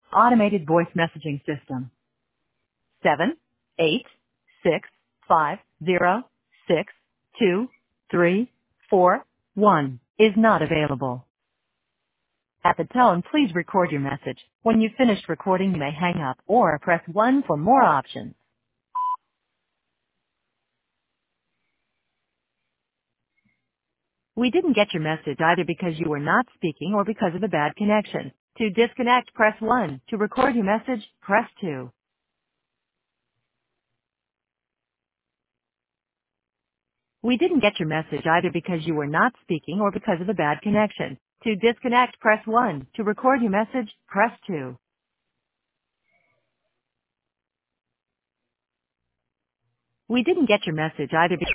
automated voice messaging system. 78650623341 is not available. At the tone, please record your message. When you've finished recording, you may hang up or press 1 for more options. We didn't get your message either because you were not speaking or because of a bad connection. To disconnect, press 1. To record your message, press 2. We didn't get your message either because you were not speaking or because of a bad connection. To disconnect, press 1. To record your message, press 2. We didn't get your message either because